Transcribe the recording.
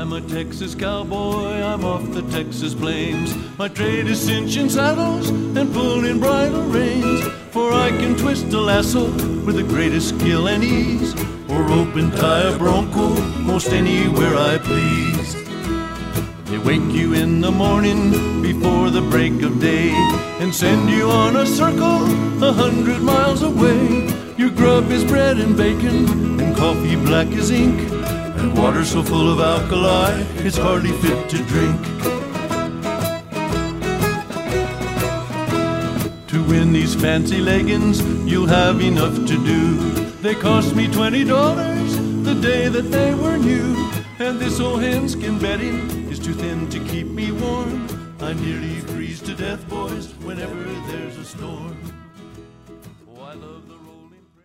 I'm a Texas cowboy, I'm off the Texas plains. My trade is cinching saddles and pulling bridle reins, for I can twist a lasso with the greatest skill and ease, or rope and tie a bronco most anywhere I please. They wake you in the morning before the break of day and send you on a circle 100 miles away. Your grub is bread and bacon and coffee black as ink, and water so full of alkali it's hardly fit to drink. To win these fancy leggings you'll have enough to do. They cost me $20 the day that they were new, and this old henskin bedding is too thin to keep me warm. I nearly freeze to death, boys, whenever there's a storm.